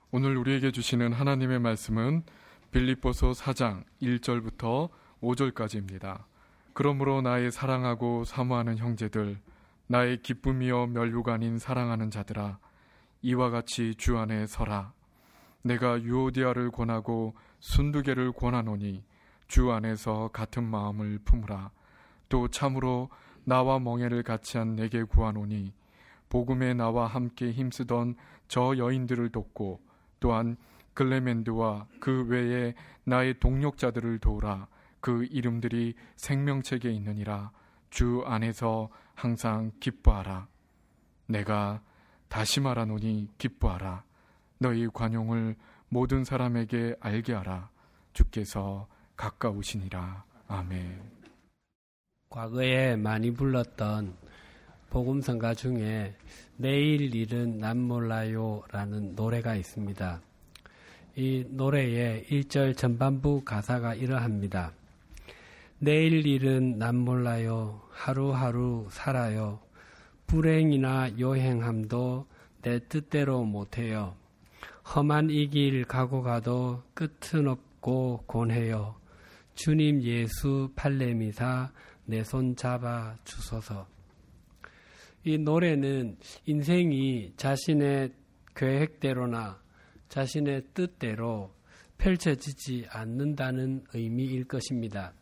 오늘 우리에게 주시는 하나님의 말씀은 빌립보서 4장 1절부터 5절까지입니다. 그러므로 나의 사랑하고 사모하는 형제들, 나의 기쁨이요 면류가 아닌 사랑하는 자들아, 이와 같이 주 안에 서라. 내가 유오디아를 권하고 순두개를 권하노니 주 안에서 같은 마음을 품으라. 또 참으로 나와 멍에를 같이 한 내게 구하노니 복음에 나와 함께 힘쓰던 저 여인들을 돕고 또한 글레멘드와 그 외에 나의 동력자들을 도우라. 그 이름들이 생명책에 있느니라. 주 안에서 항상 기뻐하라. 내가 다시 말하노니 기뻐하라. 너희 관용을 모든 사람에게 알게 하라. 주께서 가까우시니라. 아멘. 과거에 많이 불렀던 복음성가 중에 내일 일은 난 몰라요 라는 노래가 있습니다. 이 노래의 1절 전반부 가사가 이러합니다. 내일 일은 난 몰라요. 하루하루 살아요. 불행이나 요행함도 내 뜻대로 못해요. 험한 이 길 가고 가도 끝은 없고 곤해요. 주님 예수 팔레미사 내 손 잡아 주소서. 이 노래는 인생이 자신의 계획대로나 자신의 뜻대로 펼쳐지지 않는다는 의미일 것입니다.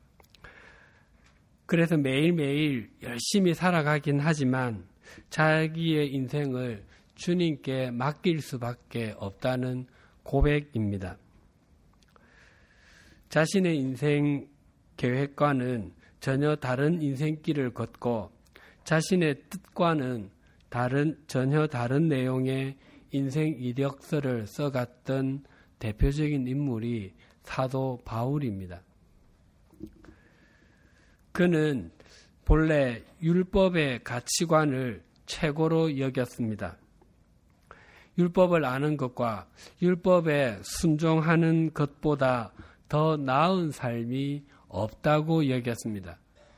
그래서 매일매일 열심히 살아가긴 하지만 자기의 인생을 주님께 맡길 수밖에 없다는 고백입니다. 자신의 인생 계획과는 전혀 다른 인생길을 걷고 자신의 뜻과는 전혀 다른 내용의 인생 이력서를 써갔던 대표적인 인물이 사도 바울입니다. 그는 본래 율법의 가치관을 최고로 여겼습니다. 율법을 아는 것과 율법에 순종하는 것보다 더 나은 삶이 없다고 여겼습니다.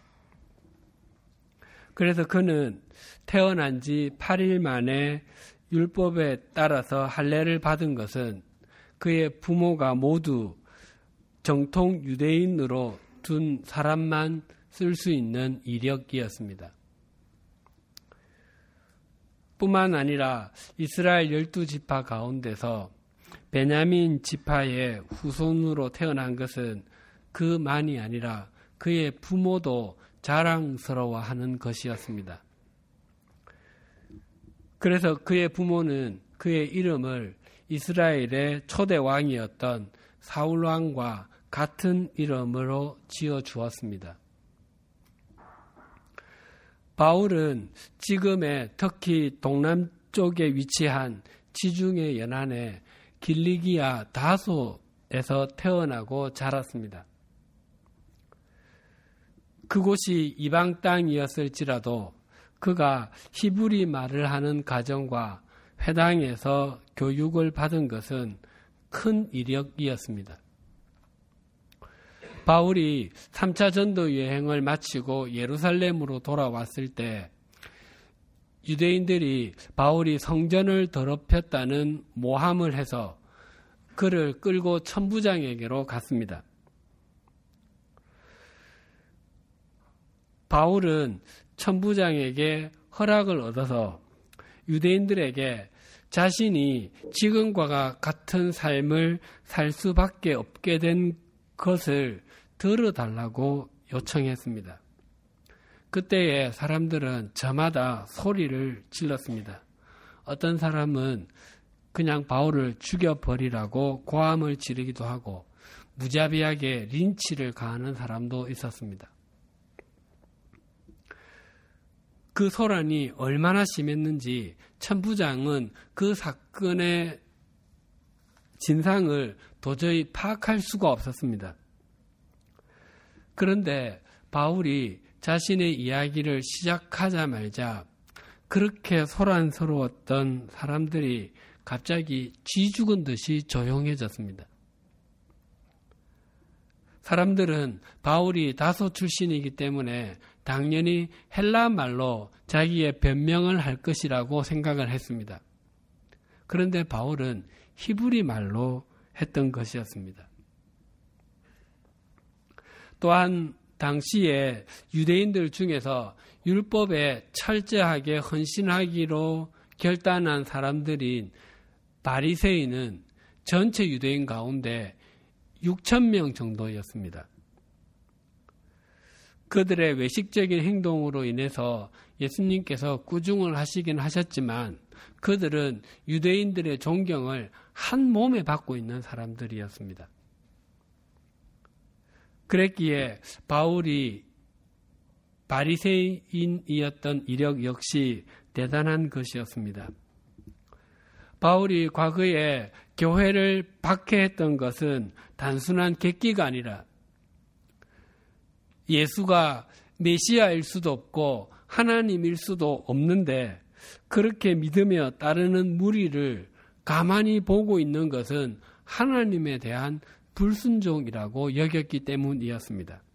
그래서 그는 태어난 지 8일 만에 율법에 따라서 할례를 받은 것은 그의 부모가 모두 정통 유대인으로 둔 사람만 쓸 수 있는 이력이었습니다. 뿐만 아니라 이스라엘 12지파 가운데서 베냐민 지파의 후손으로 태어난 것은 그만이 아니라 그의 부모도 자랑스러워하는 것이었습니다. 그래서 그의 부모는 그의 이름을 이스라엘의 초대 왕이었던 사울 왕과 같은 이름으로 지어 주었습니다. 바울은 지금의 터키 동남쪽에 위치한 지중해 연안의 길리기아 다소에서 태어나고 자랐습니다. 그곳이 이방 땅이었을지라도 그가 히브리 말을 하는 가정과 회당에서 교육을 받은 것은 큰 이력이었습니다. 바울이 3차 전도 여행을 마치고 예루살렘으로 돌아왔을 때 유대인들이 바울이 성전을 더럽혔다는 모함을 해서 그를 끌고 천부장에게로 갔습니다. 바울은 천부장에게 허락을 얻어서 유대인들에게 자신이 지금과 같은 삶을 살 수밖에 없게 된 것을 들어달라고 요청했습니다. 그때에 사람들은 저마다 소리를 질렀습니다. 어떤 사람은 그냥 바울을 죽여버리라고 고함을 지르기도 하고 무자비하게 린치를 가하는 사람도 있었습니다. 그 소란이 얼마나 심했는지 천부장은 그 사건의 진상을 도저히 파악할 수가 없었습니다. 그런데 바울이 자신의 이야기를 시작하자마자 그렇게 소란스러웠던 사람들이 갑자기 쥐 죽은 듯이 조용해졌습니다. 사람들은 바울이 다소 출신이기 때문에 당연히 헬라 말로 자기의 변명을 할 것이라고 생각을 했습니다. 그런데 바울은 히브리 말로 했던 것이었습니다. 또한 당시에 유대인들 중에서 율법에 철저하게 헌신하기로 결단한 사람들인 바리새인은 전체 유대인 가운데 6,000명 정도였습니다. 그들의 외식적인 행동으로 인해서 예수님께서 꾸중을 하시긴 하셨지만 그들은 유대인들의 존경을 한 몸에 받고 있는 사람들이었습니다. 그랬기에 바울이 바리새인이었던 이력 역시 대단한 것이었습니다. 바울이 과거에 교회를 박해했던 것은 단순한 객기가 아니라 예수가 메시아일 수도 없고 하나님일 수도 없는데 그렇게 믿으며 따르는 무리를 가만히 보고 있는 것은 하나님에 대한 불순종이라고 여겼기 때문이었습니다.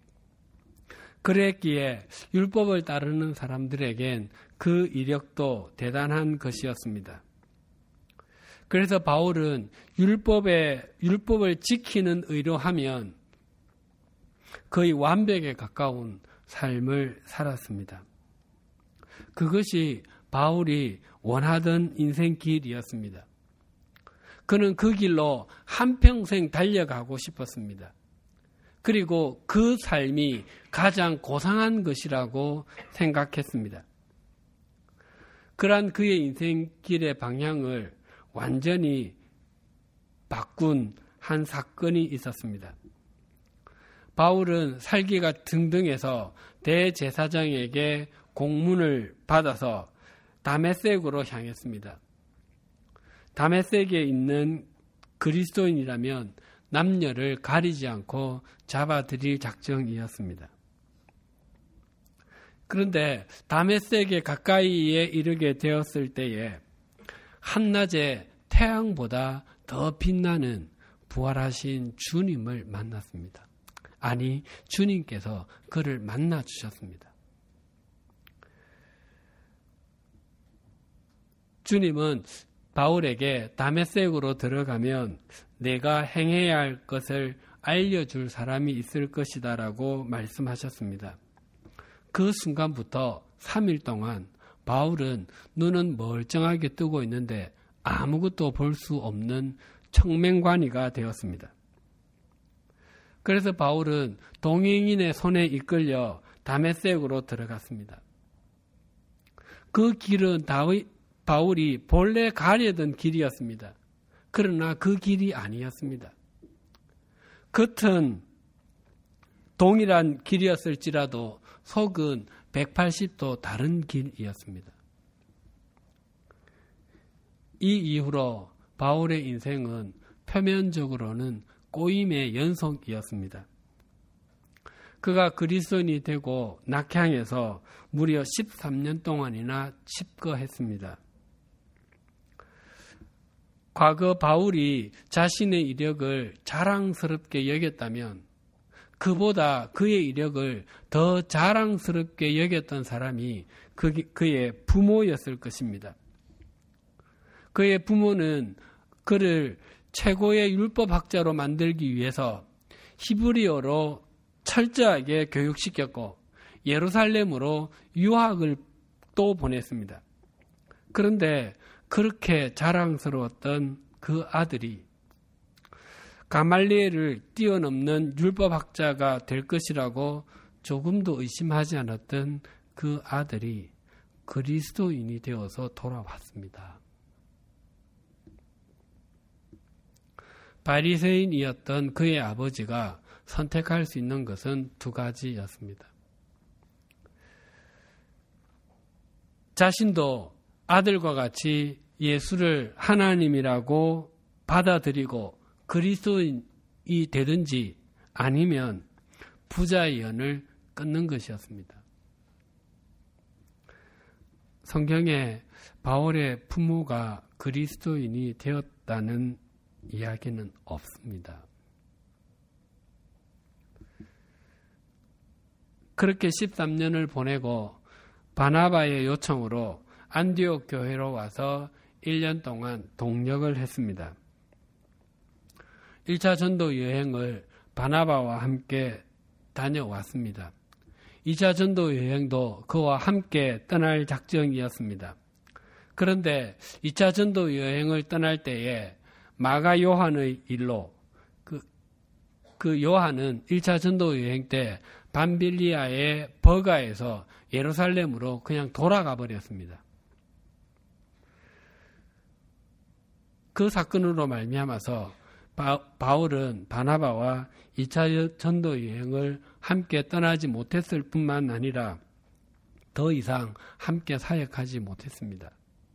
그랬기에 율법을 따르는 사람들에겐 그 이력도 대단한 것이었습니다. 그래서 바울은 율법을 지키는 의로 하면 거의 완벽에 가까운 삶을 살았습니다. 그것이 바울이 원하던 인생길이었습니다. 그는 그 길로 한평생 달려가고 싶었습니다. 그리고 그 삶이 가장 고상한 것이라고 생각했습니다. 그러한 그의 인생길의 방향을 완전히 바꾼 한 사건이 있었습니다. 바울은 살기가 등등해서 대제사장에게 공문을 받아서 다메섹으로 향했습니다. 다메섹에 있는 그리스도인이라면 남녀를 가리지 않고 잡아들일 작정이었습니다. 그런데 다메섹에 가까이에 이르게 되었을 때에 한낮에 태양보다 더 빛나는 부활하신 주님을 만났습니다. 아니, 주님께서 그를 만나 주셨습니다. 주님은 바울에게 다메섹으로 들어가면 내가 행해야 할 것을 알려줄 사람이 있을 것이다 라고 말씀하셨습니다. 그 순간부터 3일 동안 바울은 눈은 멀쩡하게 뜨고 있는데 아무것도 볼 수 없는 청맹관이가 되었습니다. 그래서 바울은 동행인의 손에 이끌려 다메섹으로 들어갔습니다. 그 길은 바울이 본래 가려던 길이었습니다. 그러나 그 길이 아니었습니다. 겉은 동일한 길이었을지라도 속은 180도 다른 길이었습니다. 이 이후로 바울의 인생은 표면적으로는 꼬임의 연속이었습니다. 그가 그리스도인이 되고 낙향해서 무려 13년 동안이나 칩거했습니다. 과거 바울이 자신의 이력을 자랑스럽게 여겼다면 그보다 그의 이력을 더 자랑스럽게 여겼던 사람이 그의 부모였을 것입니다. 그의 부모는 그를 최고의 율법학자로 만들기 위해서 히브리어로 철저하게 교육시켰고 예루살렘으로 유학을 또 보냈습니다. 그런데 그렇게 자랑스러웠던 그 아들이 가말리엘을 뛰어넘는 율법학자가 될 것이라고 조금도 의심하지 않았던 그 아들이 그리스도인이 되어서 돌아왔습니다. 바리새인이었던 그의 아버지가 선택할 수 있는 것은 두 가지였습니다. 자신도 아들과 같이 예수를 하나님이라고 받아들이고 그리스도인이 되든지 아니면 부자의 연을 끊는 것이었습니다. 성경에 바울의 부모가 그리스도인이 되었다는 이야기는 없습니다. 그렇게 13년을 보내고 바나바의 요청으로 안디옥 교회로 와서 1년 동안 동역을 했습니다. 1차 전도 여행을 바나바와 함께 다녀왔습니다. 2차 전도 여행도 그와 함께 떠날 작정이었습니다. 그런데 2차 전도 여행을 떠날 때에 마가 요한의 일로 그 요한은 1차 전도 여행 때 밤빌리아의 버가에서 예루살렘으로 그냥 돌아가 버렸습니다. 그 사건으로 말미암아서 바울은 바나바와 2차 전도 여행을 함께 떠나지 못했을 뿐만 아니라 더 이상 함께 사역하지 못했습니다.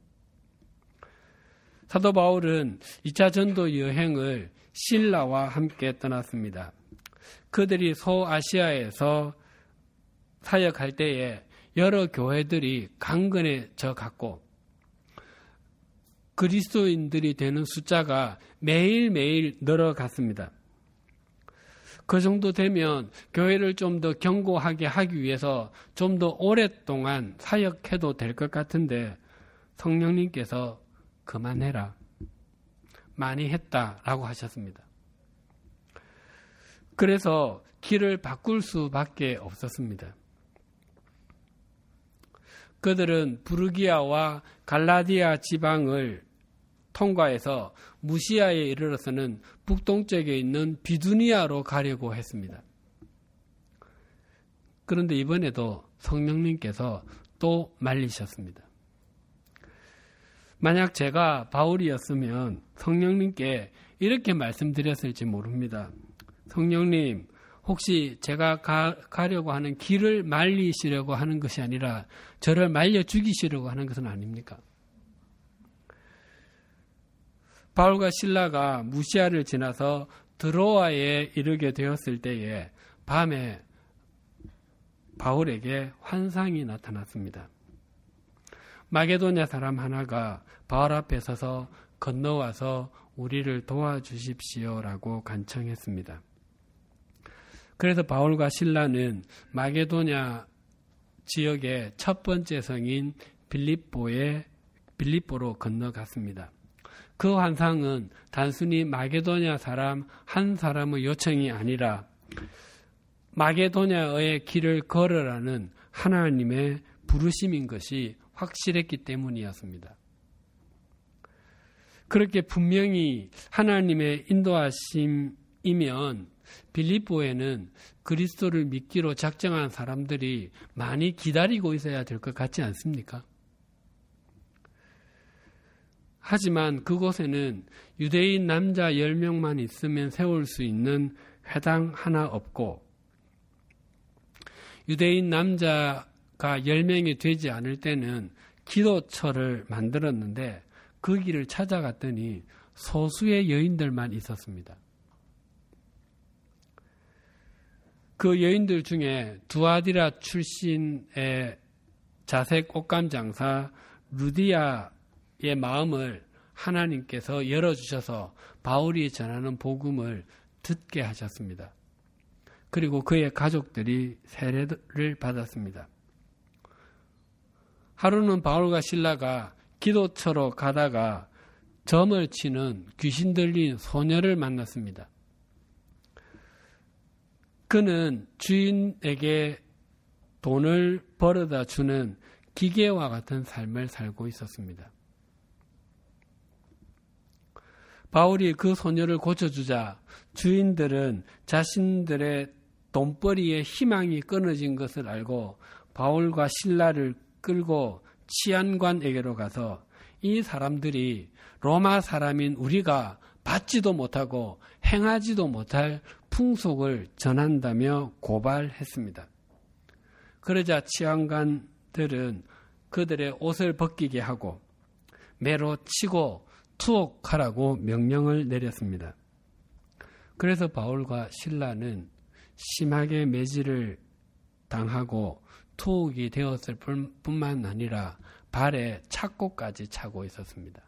사도 바울은 2차 전도 여행을 실라와 함께 떠났습니다. 그들이 소아시아에서 사역할 때에 여러 교회들이 강건해져 갔고 그리스도인들이 되는 숫자가 매일매일 늘어갔습니다. 그 정도 되면 교회를 좀 더 견고하게 하기 위해서 좀 더 오랫동안 사역해도 될 것 같은데 성령님께서 그만해라. 많이 했다라고 하셨습니다. 그래서 길을 바꿀 수밖에 없었습니다. 그들은 부르기아와 갈라디아 지방을 통과해서 무시아에 이르러서는 북동쪽에 있는 비두니아로 가려고 했습니다. 그런데 이번에도 성령님께서 또 말리셨습니다. 만약 제가 바울이었으면 성령님께 이렇게 말씀드렸을지 모릅니다. 성령님, 혹시 제가 가려고 하는 길을 말리시려고 하는 것이 아니라 저를 말려 죽이시려고 하는 것은 아닙니까? 바울과 실라가 무시아를 지나서 드로아에 이르게 되었을 때에 밤에 바울에게 환상이 나타났습니다. 마게도냐 사람 하나가 바울 앞에 서서 건너와서 우리를 도와주십시오라고 간청했습니다. 그래서 바울과 실라는 마게도냐 지역의 첫 번째 성인 빌립보로 건너갔습니다. 그 환상은 단순히 마게도냐 사람 한 사람의 요청이 아니라 마게도냐의 길을 걸으라는 하나님의 부르심인 것이 확실했기 때문이었습니다. 그렇게 분명히 하나님의 인도하심이면 빌립보에는 그리스도를 믿기로 작정한 사람들이 많이 기다리고 있어야 될 것 같지 않습니까? 하지만 그곳에는 유대인 남자 10명만 있으면 세울 수 있는 회당 하나 없고 유대인 남자가 10명이 되지 않을 때는 기도처를 만들었는데 그 길을 찾아갔더니 소수의 여인들만 있었습니다. 그 여인들 중에 두아디라 출신의 자색 옷감 장사 루디아의 마음을 하나님께서 열어주셔서 바울이 전하는 복음을 듣게 하셨습니다. 그리고 그의 가족들이 세례를 받았습니다. 하루는 바울과 실라가 기도처로 가다가 점을 치는 귀신 들린 소녀를 만났습니다. 그는 주인에게 돈을 벌어다 주는 기계와 같은 삶을 살고 있었습니다. 바울이 그 소녀를 고쳐주자 주인들은 자신들의 돈벌이의 희망이 끊어진 것을 알고 바울과 실라를 끌고 치안관에게로 가서 이 사람들이 로마 사람인 우리가 받지도 못하고 행하지도 못할 풍속을 전한다며 고발했습니다. 그러자 치안관들은 그들의 옷을 벗기게 하고 매로 치고 투옥하라고 명령을 내렸습니다. 그래서 바울과 실라는 심하게 매질을 당하고 투옥이 되었을 뿐만 아니라 발에 착고까지 차고 있었습니다.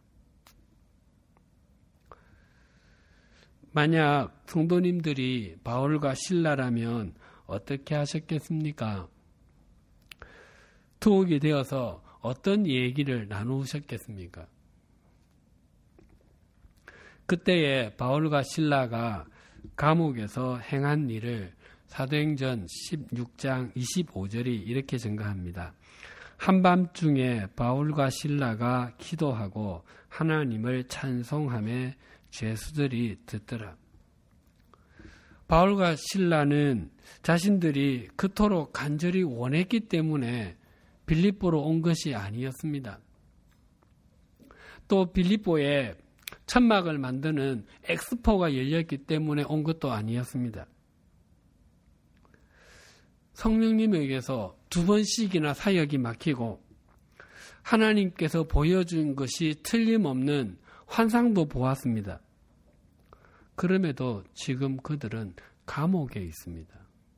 만약 성도님들이 바울과 실라라면 어떻게 하셨겠습니까? 투옥이 되어서 어떤 얘기를 나누셨겠습니까? 그때에 바울과 실라가 감옥에서 행한 일을 사도행전 16장 25절이 이렇게 증가합니다. 한밤중에 바울과 실라가 기도하고 하나님을 찬송하며 죄수들이 듣더라. 바울과 실라는 자신들이 그토록 간절히 원했기 때문에 빌립보로 온 것이 아니었습니다. 또 빌립보에 천막을 만드는 엑스포가 열렸기 때문에 온 것도 아니었습니다. 성령님에게서 2번씩이나 사역이 막히고 하나님께서 보여준 것이 틀림없는 환상도 보았습니다. 그럼에도 지금 그들은 감옥에 있습니다.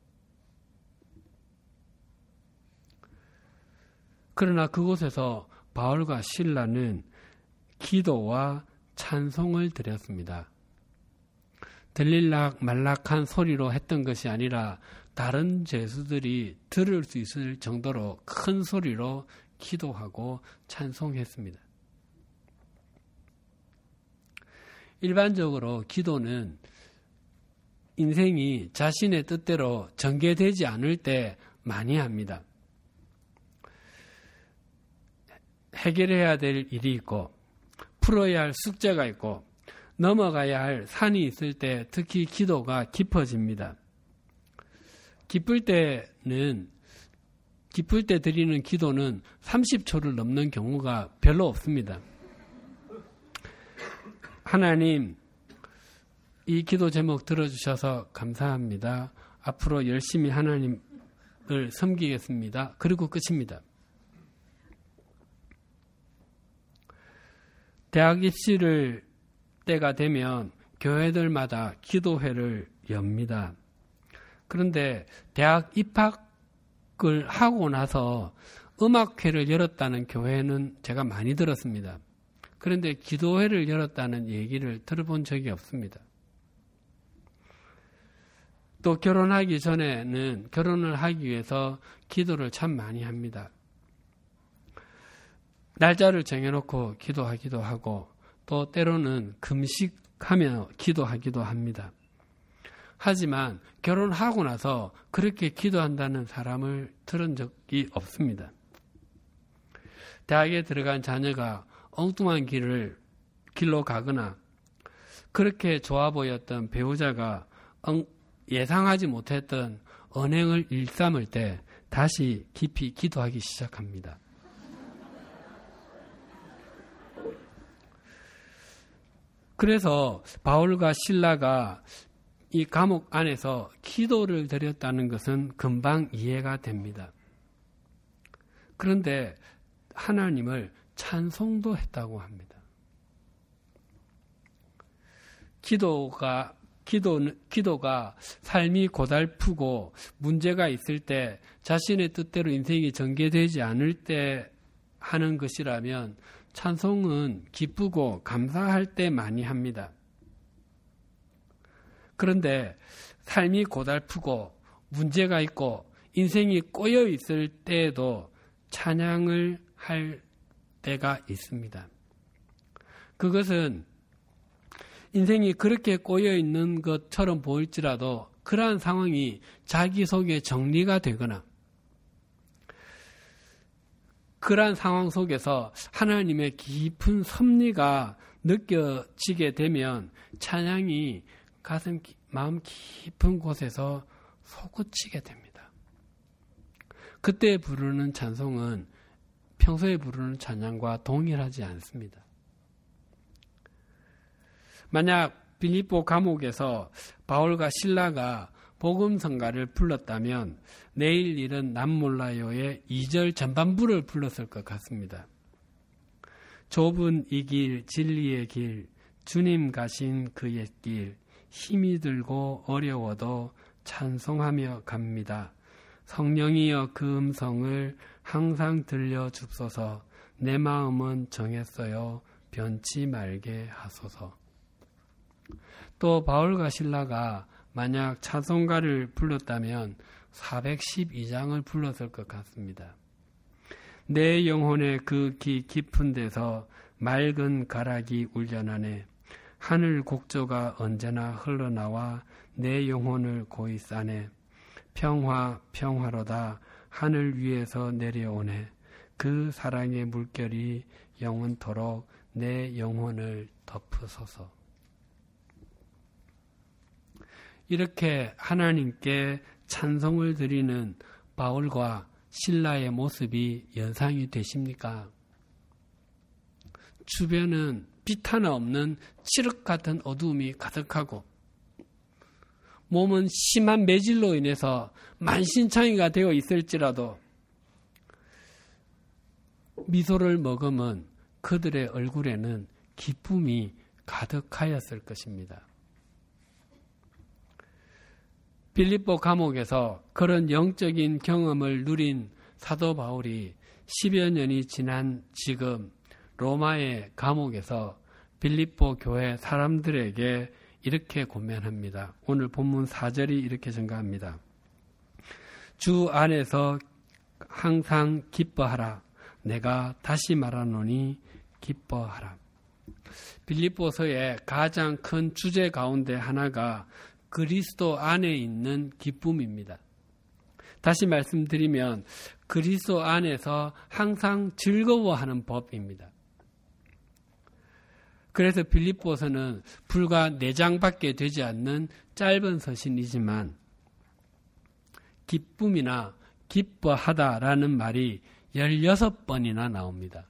그러나 그곳에서 바울과 실라는 기도와 찬송을 드렸습니다. 들릴락 말락한 소리로 했던 것이 아니라 다른 죄수들이 들을 수 있을 정도로 큰 소리로 기도하고 찬송했습니다. 일반적으로 기도는 인생이 자신의 뜻대로 전개되지 않을 때 많이 합니다. 해결해야 될 일이 있고 풀어야 할 숙제가 있고 넘어가야 할 산이 있을 때 특히 기도가 깊어집니다. 기쁠 때 드리는 기도는 30초를 넘는 경우가 별로 없습니다. 하나님, 이 기도 제목 들어주셔서 감사합니다. 앞으로 열심히 하나님을 섬기겠습니다. 그리고 끝입니다. 대학 입시를 때가 되면 교회들마다 기도회를 엽니다. 그런데 대학 입학을 하고 나서 음악회를 열었다는 교회는 제가 많이 들었습니다. 그런데 기도회를 열었다는 얘기를 들어본 적이 없습니다. 또 결혼하기 전에는 결혼을 하기 위해서 기도를 참 많이 합니다. 날짜를 정해놓고 기도하기도 하고 또 때로는 금식하며 기도하기도 합니다. 하지만 결혼하고 나서 그렇게 기도한다는 사람을 들은 적이 없습니다. 대학에 들어간 자녀가 엉뚱한 길로 가거나 그렇게 좋아 보였던 배우자가 예상하지 못했던 언행을 일삼을 때 다시 깊이 기도하기 시작합니다. 그래서 바울과 실라가 이 감옥 안에서 기도를 드렸다는 것은 금방 이해가 됩니다. 그런데 하나님을 찬송도 했다고 합니다. 기도가 삶이 고달프고 문제가 있을 때 자신의 뜻대로 인생이 전개되지 않을 때 하는 것이라면 찬송은 기쁘고 감사할 때 많이 합니다. 그런데 삶이 고달프고 문제가 있고 인생이 꼬여 있을 때에도 찬양을 할 때가 있습니다. 그것은 인생이 그렇게 꼬여 있는 것처럼 보일지라도 그러한 상황이 자기 속에 정리가 되거나 그러한 상황 속에서 하나님의 깊은 섭리가 느껴지게 되면 찬양이 마음 깊은 곳에서 솟구치게 됩니다. 그때 부르는 찬송은 평소에 부르는 찬양과 동일하지 않습니다. 만약 빌립보 감옥에서 바울과 실라가 복음성가를 불렀다면 내일 일은 남 몰라요의 2절 전반부를 불렀을 것 같습니다. 좁은 이 길 진리의 길 주님 가신 그의 길 힘이 들고 어려워도 찬송하며 갑니다. 성령이여 그 음성을 항상 들려줍소서. 내 마음은 정했어요. 변치 말게 하소서. 또 바울과 실라가 만약 찬송가를 불렀다면 412장을 불렀을 것 같습니다. 내 영혼의 그 깊은 데서 맑은 가락이 울려나네. 하늘 곡조가 언제나 흘러나와 내 영혼을 고이 싸네. 평화 평화로다 하늘 위에서 내려오네. 그 사랑의 물결이 영원토록 내 영혼을 덮으소서. 이렇게 하나님께 찬송을 드리는 바울과 실라의 모습이 연상이 되십니까? 주변은 빛 하나 없는 칠흑 같은 어두움이 가득하고 몸은 심한 매질로 인해서 만신창이가 되어 있을지라도 미소를 머금은 그들의 얼굴에는 기쁨이 가득하였을 것입니다. 빌립보 감옥에서 그런 영적인 경험을 누린 사도 바울이 10여 년이 지난 지금 로마의 감옥에서 빌립보 교회 사람들에게 이렇게 권면합니다. 오늘 본문 4절이 이렇게 증가합니다. 주 안에서 항상 기뻐하라. 내가 다시 말하노니 기뻐하라. 빌립보서의 가장 큰 주제 가운데 하나가 그리스도 안에 있는 기쁨입니다. 다시 말씀드리면 그리스도 안에서 항상 즐거워하는 법입니다. 그래서 빌립보서는 불과 4장밖에 되지 않는 짧은 서신이지만 기쁨이나 기뻐하다라는 말이 16번이나 나옵니다.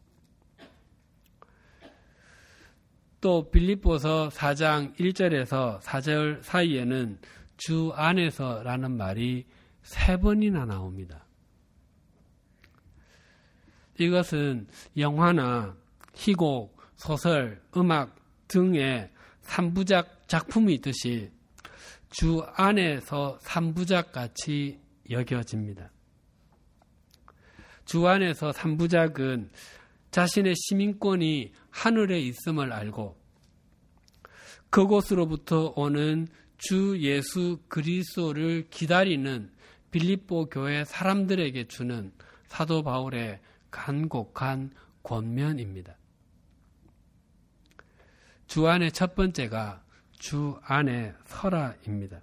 또 빌립보서 4장 1절에서 4절 사이에는 주 안에서라는 말이 3번이나 나옵니다. 이것은 영화나 희곡, 소설, 음악 등의 3부작 작품이 있듯이 주 안에서 3부작 같이 여겨집니다. 주 안에서 3부작은 자신의 시민권이 하늘에 있음을 알고 그곳으로부터 오는 주 예수 그리스도를 기다리는 빌립보 교회 사람들에게 주는 사도 바울의 간곡한 권면입니다. 주 안의 첫 번째가 주 안에 서라입니다.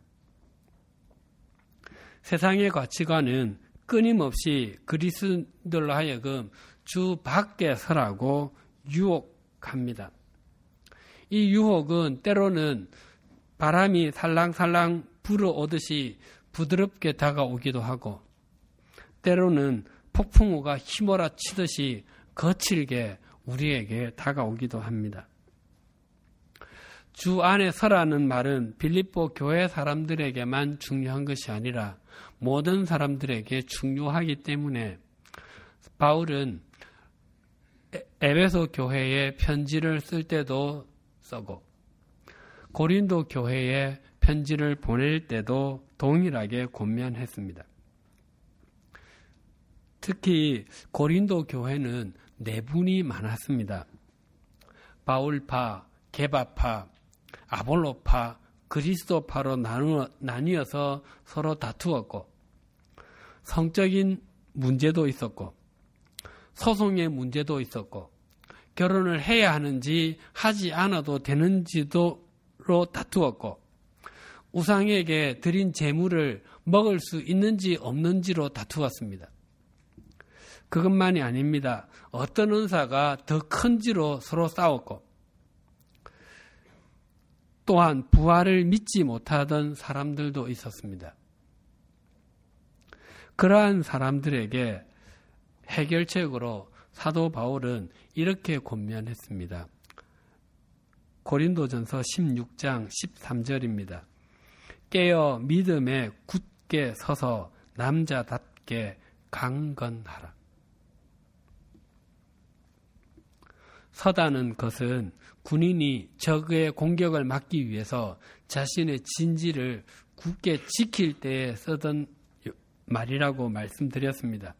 세상의 가치관은 끊임없이 그리스도로 하여금 주 밖에 서라고 유혹합니다. 이 유혹은 때로는 바람이 살랑살랑 불어오듯이 부드럽게 다가오기도 하고 때로는 폭풍우가 휘몰아치듯이 거칠게 우리에게 다가오기도 합니다. 주 안에 서라는 말은 빌립보 교회 사람들에게만 중요한 것이 아니라 모든 사람들에게 중요하기 때문에 바울은 에베소 교회에 편지를 쓸 때도 쓰고 고린도 교회에 편지를 보낼 때도 동일하게 권면했습니다. 특히 고린도 교회는 내분이 많았습니다. 바울파, 게바파, 아볼로파, 그리스도파로 나뉘어서 서로 다투었고 성적인 문제도 있었고 소송의 문제도 있었고 결혼을 해야 하는지 하지 않아도 되는지도로 다투었고 우상에게 드린 제물을 먹을 수 있는지 없는지로 다투었습니다. 그것만이 아닙니다. 어떤 은사가 더 큰지로 서로 싸웠고 또한 부활을 믿지 못하던 사람들도 있었습니다. 그러한 사람들에게 해결책으로 사도 바울은 이렇게 권면했습니다. 고린도전서 16장 13절입니다. 깨어 믿음에 굳게 서서 남자답게 강건하라. 서다는 것은 군인이 적의 공격을 막기 위해서 자신의 진지를 굳게 지킬 때에 쓰던 말이라고 말씀드렸습니다.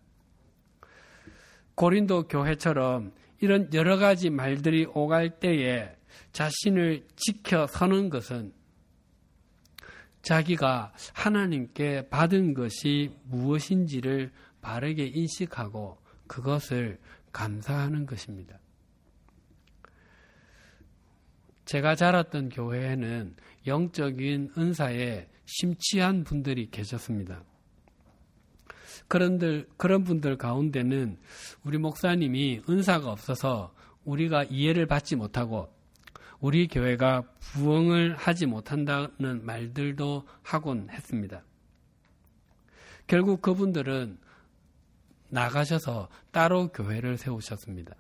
고린도 교회처럼 이런 여러 가지 말들이 오갈 때에 자신을 지켜 서는 것은 자기가 하나님께 받은 것이 무엇인지를 바르게 인식하고 그것을 감사하는 것입니다. 제가 자랐던 교회에는 영적인 은사에 심취한 분들이 계셨습니다. 그런 분들 가운데는 우리 목사님이 은사가 없어서 우리가 이해를 받지 못하고 우리 교회가 부흥을 하지 못한다는 말들도 하곤 했습니다. 결국 그분들은 나가셔서 따로 교회를 세우셨습니다.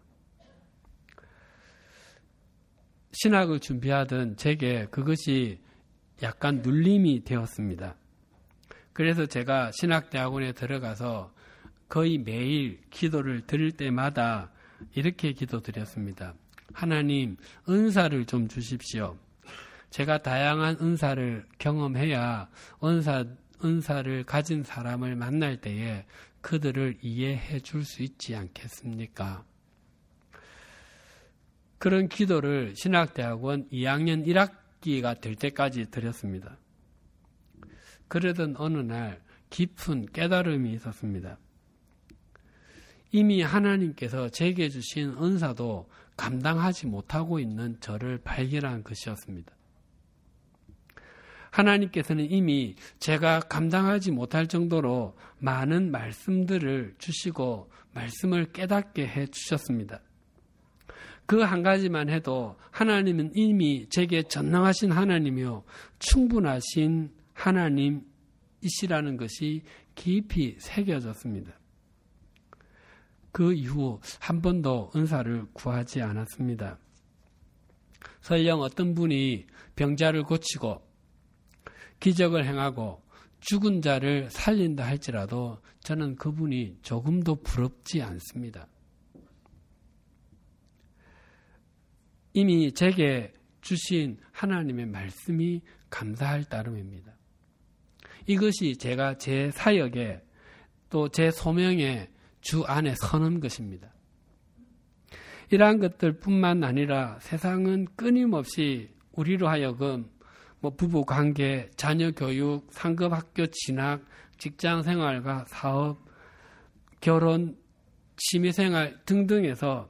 신학을 준비하던 제게 그것이 약간 눌림이 되었습니다. 그래서 제가 신학대학원에 들어가서 거의 매일 기도를 드릴 때마다 이렇게 기도드렸습니다. 하나님, 은사를 좀 주십시오. 제가 다양한 은사를 경험해야 은사를 가진 사람을 만날 때에 그들을 이해해 줄 수 있지 않겠습니까? 그런 기도를 신학대학원 2학년 1학기가 될 때까지 드렸습니다. 그러던 어느 날 깊은 깨달음이 있었습니다. 이미 하나님께서 제게 주신 은사도 감당하지 못하고 있는 저를 발견한 것이었습니다. 하나님께서는 이미 제가 감당하지 못할 정도로 많은 말씀들을 주시고 말씀을 깨닫게 해 주셨습니다. 그 한 가지만 해도 하나님은 이미 제게 전능하신 하나님이요 충분하신 하나님이시라는 것이 깊이 새겨졌습니다. 그 이후 한 번도 은사를 구하지 않았습니다. 설령 어떤 분이 병자를 고치고 기적을 행하고 죽은 자를 살린다 할지라도 저는 그분이 조금도 부럽지 않습니다. 이미 제게 주신 하나님의 말씀이 감사할 따름입니다. 이것이 제가 제 사역에 또 제 소명에 주 안에 서는 것입니다. 이러한 것들뿐만 아니라 세상은 끊임없이 우리로 하여금 부부 관계, 자녀 교육, 상급 학교 진학, 직장 생활과 사업, 결혼, 취미 생활 등등에서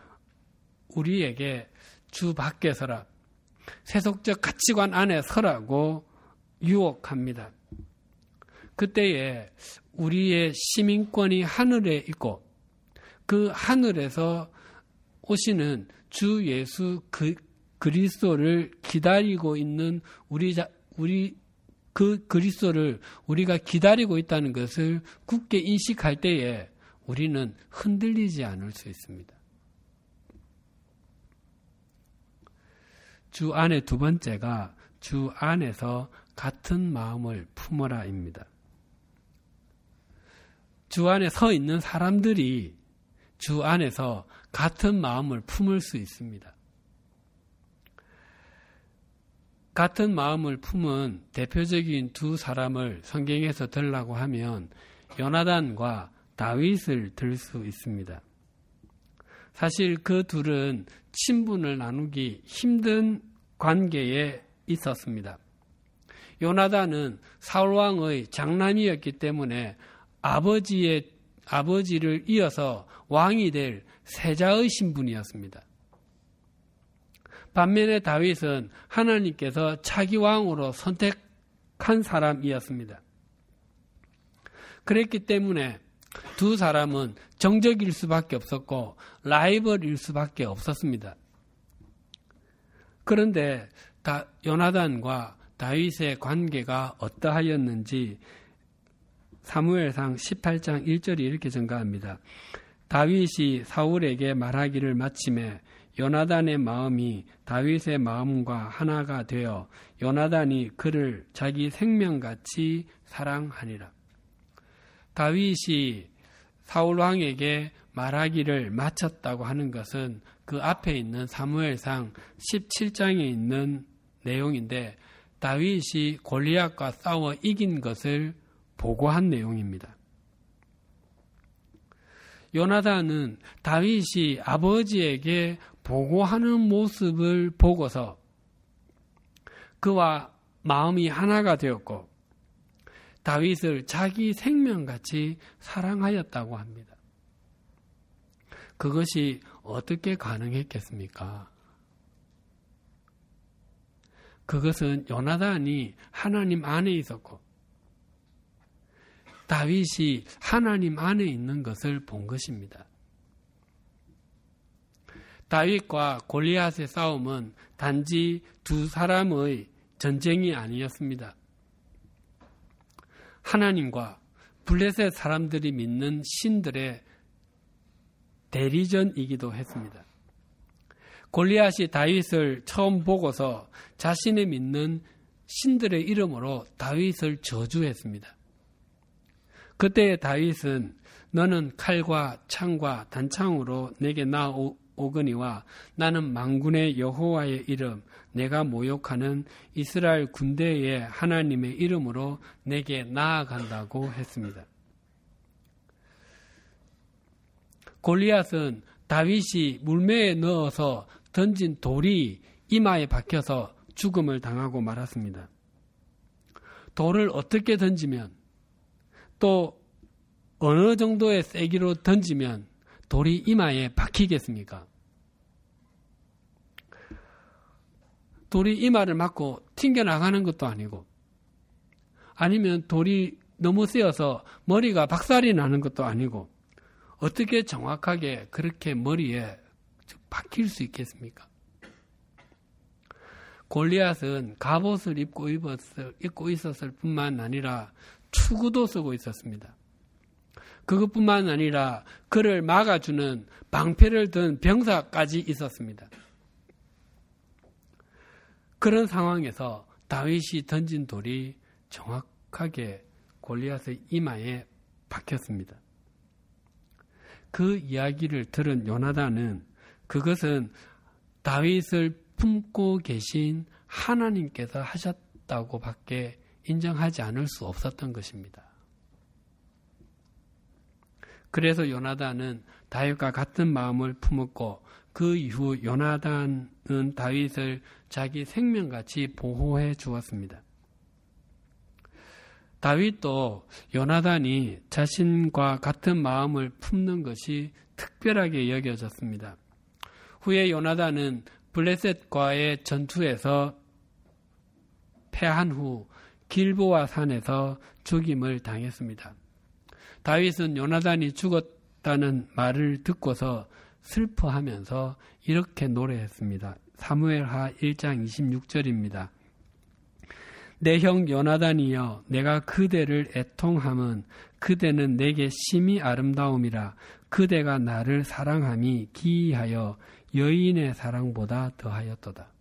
우리에게 주 밖에 서라, 세속적 가치관 안에 서라고 유혹합니다. 그때에 우리의 시민권이 하늘에 있고 그 하늘에서 오시는 주 예수 그리스도를 기다리고 있는 그 그리스도를 우리가 기다리고 있다는 것을 굳게 인식할 때에 우리는 흔들리지 않을 수 있습니다. 주 안에 두 번째가 주 안에서 같은 마음을 품어라입니다. 주 안에 서 있는 사람들이 주 안에서 같은 마음을 품을 수 있습니다. 같은 마음을 품은 대표적인 두 사람을 성경에서 들라고 하면 요나단과 다윗을 들 수 있습니다. 사실 그 둘은 친분을 나누기 힘든 관계에 있었습니다. 요나단은 사울왕의 장남이었기 때문에 아버지를 이어서 왕이 될 세자의 신분이었습니다. 반면에 다윗은 하나님께서 차기 왕으로 선택한 사람이었습니다. 그랬기 때문에 두 사람은 정적일 수밖에 없었고 라이벌일 수밖에 없었습니다. 그런데 요나단과 다윗의 관계가 어떠하였는지 사무엘상 18장 1절이 이렇게 전가합니다. 다윗이 사울에게 말하기를 마침에 요나단의 마음이 다윗의 마음과 하나가 되어 요나단이 그를 자기 생명같이 사랑하니라. 다윗이 사울왕에게 말하기를 마쳤다고 하는 것은 그 앞에 있는 사무엘상 17장에 있는 내용인데 다윗이 골리앗과 싸워 이긴 것을 보고한 내용입니다. 요나단은 다윗이 아버지에게 보고하는 모습을 보고서 그와 마음이 하나가 되었고 다윗을 자기 생명같이 사랑하였다고 합니다. 그것이 어떻게 가능했겠습니까? 그것은 요나단이 하나님 안에 있었고 다윗이 하나님 안에 있는 것을 본 것입니다. 다윗과 골리앗의 싸움은 단지 두 사람의 전쟁이 아니었습니다. 하나님과 블레셋 사람들이 믿는 신들의 대리전이기도 했습니다. 골리앗이 다윗을 처음 보고서 자신이 믿는 신들의 이름으로 다윗을 저주했습니다. 그때 다윗은 너는 칼과 창과 단창으로 내게 나오거니와 나는 만군의 여호와의 이름 내가 모욕하는 이스라엘 군대의 하나님의 이름으로 내게 나아간다고 했습니다. 골리앗은 다윗이 물매에 넣어서 던진 돌이 이마에 박혀서 죽음을 당하고 말았습니다. 돌을 어떻게 던지면 또 어느 정도의 세기로 던지면 돌이 이마에 박히겠습니까? 돌이 이마를 맞고 튕겨나가는 것도 아니고 아니면 돌이 너무 세어서 머리가 박살이 나는 것도 아니고 어떻게 정확하게 그렇게 머리에 박힐 수 있겠습니까? 골리앗은 갑옷을 입고 있었을 뿐만 아니라 추구도 쓰고 있었습니다. 그것뿐만 아니라 그를 막아주는 방패를 든 병사까지 있었습니다. 그런 상황에서 다윗이 던진 돌이 정확하게 골리앗의 이마에 박혔습니다. 그 이야기를 들은 요나단은 그것은 다윗을 품고 계신 하나님께서 하셨다고 밖에 인정하지 않을 수 없었던 것입니다. 그래서 요나단은 다윗과 같은 마음을 품었고 그 이후 요나단은 다윗을 자기 생명같이 보호해 주었습니다. 다윗도 요나단이 자신과 같은 마음을 품는 것이 특별하게 여겨졌습니다. 후에 요나단은 블레셋과의 전투에서 패한 후 길보아 산에서 죽임을 당했습니다. 다윗은 요나단이 죽었다는 말을 듣고서 슬퍼하면서 이렇게 노래했습니다. 사무엘하 1장 26절입니다. 내 형 요나단이여 내가 그대를 애통함은 그대는 내게 심히 아름다움이라 그대가 나를 사랑함이 기이하여 여인의 사랑보다 더하였도다.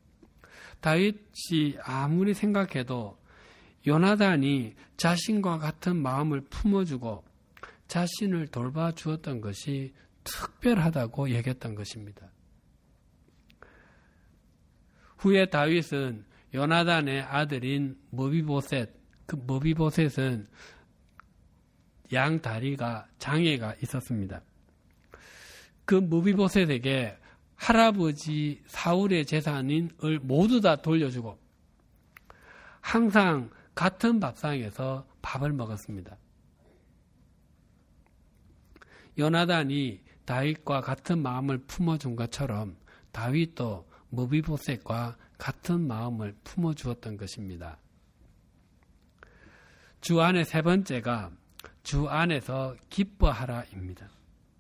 다윗이 아무리 생각해도 요나단이 자신과 같은 마음을 품어주고 자신을 돌봐주었던 것이 특별하다고 여겼던 것입니다. 후에 다윗은 요나단의 아들인 머비보셋, 그 머비보셋은 양 다리가 장애가 있었습니다. 그 머비보셋에게 할아버지 사울의 재산을 모두 다 돌려주고 항상 같은 밥상에서 밥을 먹었습니다. 요나단이 다윗과 같은 마음을 품어준 것처럼 다윗도 머비보셋과 같은 마음을 품어주었던 것입니다. 주 안의 세 번째가 주 안에서 기뻐하라입니다.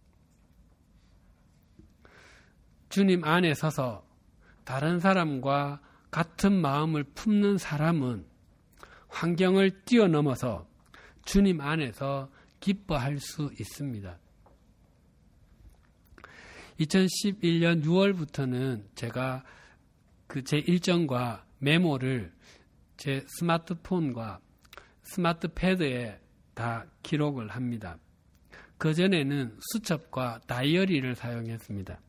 주님 안에 서서 다른 사람과 같은 마음을 품는 사람은 환경을 뛰어넘어서 주님 안에서 기뻐할 수 있습니다. 2011년 6월부터는 제가 제 일정과 메모를 제 스마트폰과 스마트패드에 다 기록을 합니다. 그전에는 수첩과 다이어리를 사용했습니다.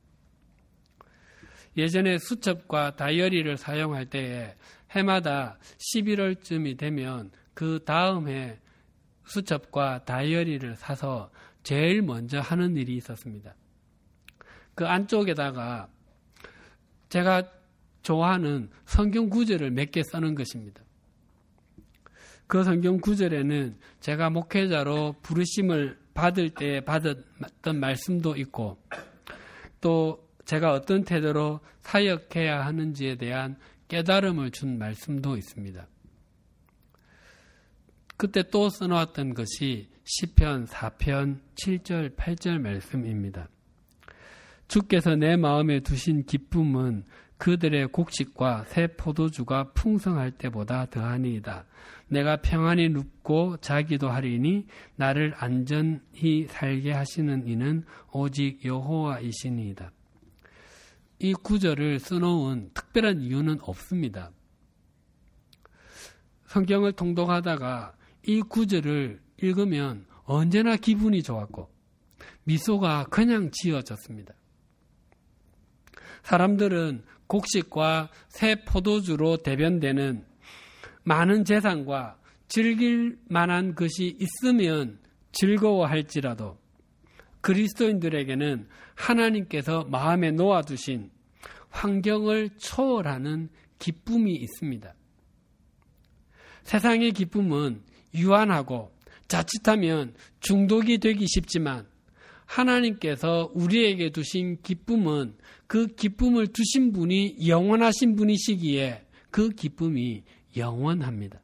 예전에 수첩과 다이어리를 사용할 때에 해마다 11월쯤이 되면 그 다음 해 수첩과 다이어리를 사서 제일 먼저 하는 일이 있었습니다. 그 안쪽에다가 제가 좋아하는 성경 구절을 몇 개 써는 것입니다. 그 성경 구절에는 제가 목회자로 부르심을 받을 때 받았던 말씀도 있고 또 제가 어떤 태도로 사역해야 하는지에 대한 깨달음을 준 말씀도 있습니다. 그때 또 써놓았던 것이 시편 4편 7절 8절 말씀입니다. 주께서 내 마음에 두신 기쁨은 그들의 곡식과 새 포도주가 풍성할 때보다 더하니이다. 내가 평안히 눕고 자기도 하리니 나를 안전히 살게 하시는 이는 오직 여호와이시니이다. 이 구절을 써놓은 특별한 이유는 없습니다. 성경을 통독하다가 이 구절을 읽으면 언제나 기분이 좋았고 미소가 그냥 지어졌습니다. 사람들은 곡식과 새 포도주로 대변되는 많은 재산과 즐길 만한 것이 있으면 즐거워할지라도 그리스도인들에게는 하나님께서 마음에 놓아두신 환경을 초월하는 기쁨이 있습니다. 세상의 기쁨은 유한하고 자칫하면 중독이 되기 쉽지만 하나님께서 우리에게 두신 기쁨은 그 기쁨을 두신 분이 영원하신 분이시기에 그 기쁨이 영원합니다.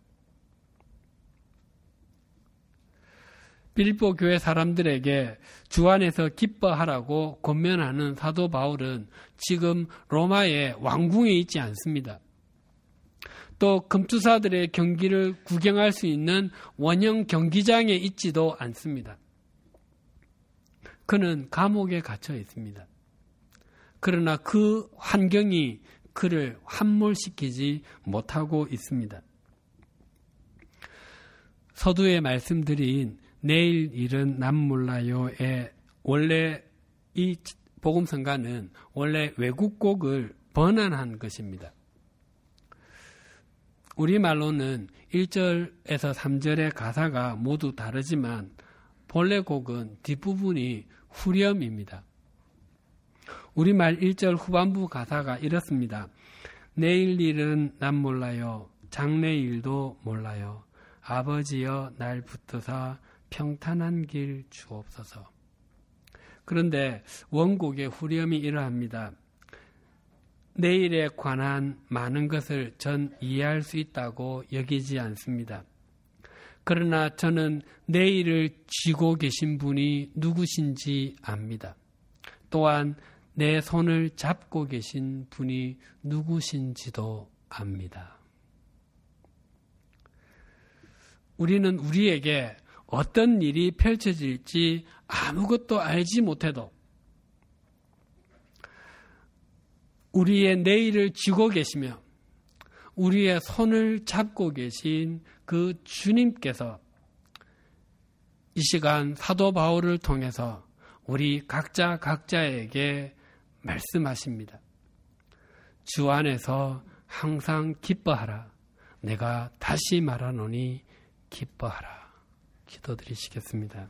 빌립보 교회 사람들에게 주 안에서 기뻐하라고 권면하는 사도 바울은 지금 로마의 왕궁에 있지 않습니다. 또 금투사들의 경기를 구경할 수 있는 원형 경기장에 있지도 않습니다. 그는 감옥에 갇혀 있습니다. 그러나 그 환경이 그를 함몰시키지 못하고 있습니다. 서두에 말씀드린 내일 일은 남 몰라요의 원래 이 복음성가는 원래 외국곡을 번안한 것입니다. 우리말로는 1절에서 3절의 가사가 모두 다르지만 본래 곡은 뒷부분이 후렴입니다. 우리말 1절 후반부 가사가 이렇습니다. 내일 일은 난 몰라요. 장래일도 몰라요. 아버지여 날 붙드사 평탄한 길 주옵소서. 그런데 원곡의 후렴이 이러합니다. 내일에 관한 많은 것을 전 이해할 수 있다고 여기지 않습니다. 그러나 저는 내일을 쥐고 계신 분이 누구신지 압니다. 또한 내 손을 잡고 계신 분이 누구신지도 압니다. 우리는 우리에게 어떤 일이 펼쳐질지 아무것도 알지 못해도 우리의 내일을 쥐고 계시며 우리의 손을 잡고 계신 그 주님께서 이 시간 사도 바울을 통해서 우리 각자에게 말씀하십니다. 주 안에서 항상 기뻐하라. 내가 다시 말하노니 기뻐하라. 기도드리시겠습니다.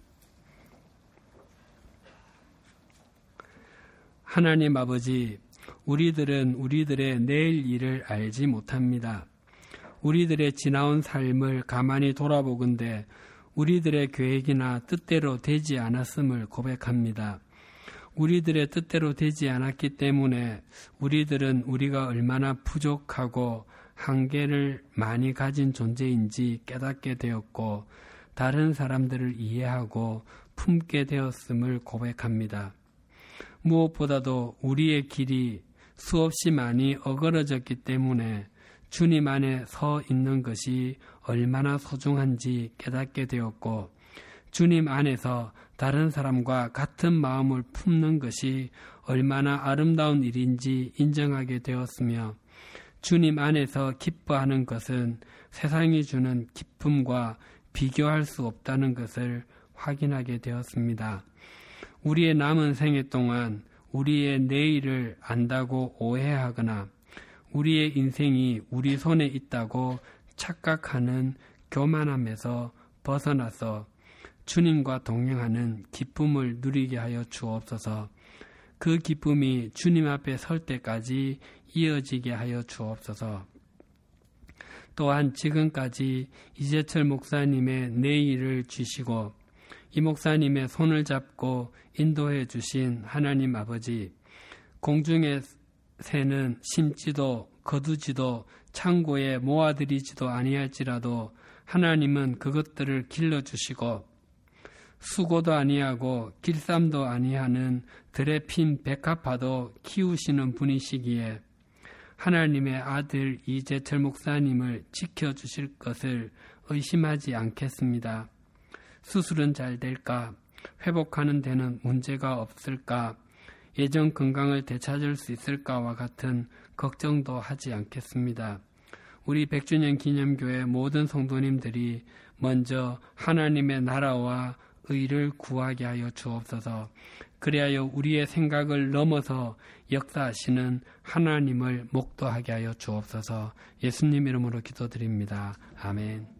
하나님 아버지, 우리들은 우리들의 내일 일을 알지 못합니다. 우리들의 지나온 삶을 가만히 돌아보건대 우리들의 계획이나 뜻대로 되지 않았음을 고백합니다. 우리들의 뜻대로 되지 않았기 때문에 우리들은 우리가 얼마나 부족하고 한계를 많이 가진 존재인지 깨닫게 되었고 다른 사람들을 이해하고 품게 되었음을 고백합니다. 무엇보다도 우리의 길이 수없이 많이 어그러졌기 때문에 주님 안에 서 있는 것이 얼마나 소중한지 깨닫게 되었고 주님 안에서 다른 사람과 같은 마음을 품는 것이 얼마나 아름다운 일인지 인정하게 되었으며 주님 안에서 기뻐하는 것은 세상이 주는 기쁨과 비교할 수 없다는 것을 확인하게 되었습니다. 우리의 남은 생애 동안 우리의 내일을 안다고 오해하거나 우리의 인생이 우리 손에 있다고 착각하는 교만함에서 벗어나서 주님과 동행하는 기쁨을 누리게 하여 주옵소서. 그 기쁨이 주님 앞에 설 때까지 이어지게 하여 주옵소서. 또한 지금까지 이재철 목사님의 내일을 주시고 이 목사님의 손을 잡고 인도해 주신 하나님 아버지, 공중에 새는 심지도 거두지도 창고에 모아들이지도 아니할지라도 하나님은 그것들을 길러주시고 수고도 아니하고 길쌈도 아니하는 들에 핀 백합화도 키우시는 분이시기에 하나님의 아들 이재철 목사님을 지켜주실 것을 의심하지 않겠습니다. 수술은 잘 될까? 회복하는 데는 문제가 없을까? 예전 건강을 되찾을 수 있을까와 같은 걱정도 하지 않겠습니다. 우리 100주년 기념교회 모든 성도님들이 먼저 하나님의 나라와 의를 구하게 하여 주옵소서. 그리하여 우리의 생각을 넘어서 역사하시는 하나님을 목도하게 하여 주옵소서. 예수님 이름으로 기도드립니다. 아멘.